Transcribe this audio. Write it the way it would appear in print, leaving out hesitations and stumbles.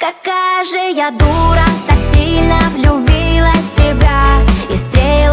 Какая же я дура, так сильно влюбилась в тебя. И стрелы